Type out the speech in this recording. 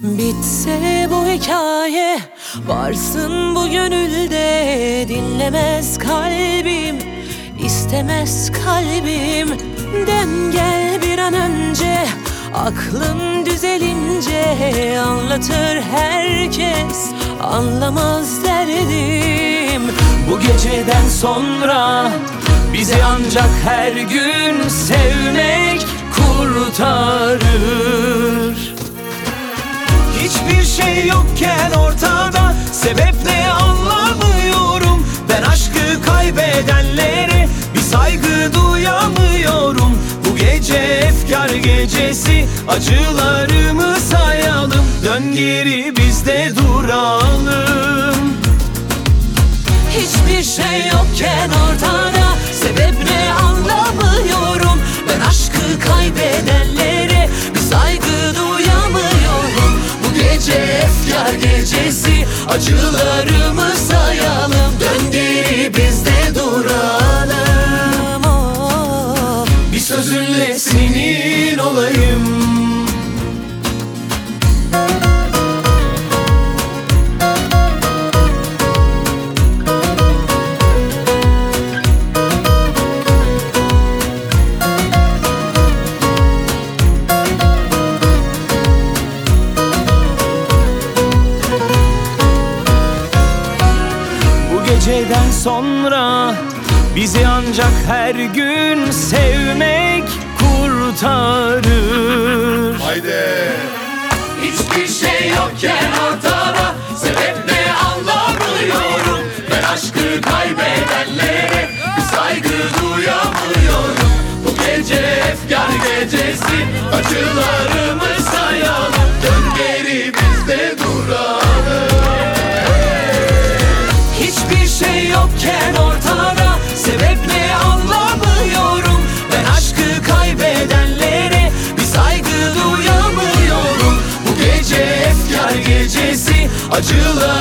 Bitse bu hikaye, varsın bu gönülde. Dinlemez kalbim, istemez kalbim. Dön gel bir an önce, aklın düzelince. Anlatır herkes, anlamaz derdim. Bu geceden sonra bizi ancak her gün sevmek kurtarır. Hiçbir şey yokken ortada, sebep ne anlamıyorum. Ben aşkı kaybedenlere bir saygı duyamıyorum. Bu gece efkar gecesi, acılarımı sayalım. Dön geri biz de duralım. Hiçbir şey yokken ortada, sebep ne anlamıyorum. Ben aşkı kaybedenlere bir saygı duyamıyorum. Bu gece efkar gecesi, acılarımı sayalım. Dön geri biz de duralım. Oh. Bir sözünle senin olayım. Geceden sonra bizi ancak her gün sevmek kurtarır. Haydi. Hiçbir şey yokken ortada, sebep ne anlamıyorum. Ben aşkı kaybedenlere bir saygı duyamıyorum. Bu gece efkar gecesi, acılarımı sayalım. Dön geri biz de duralım. Hiçbir şey yokken ortada, sebep ne anlamıyorum. Ben aşkı kaybedenlere bir saygı duyamıyorum. Bu gece efkar gecesi, acılar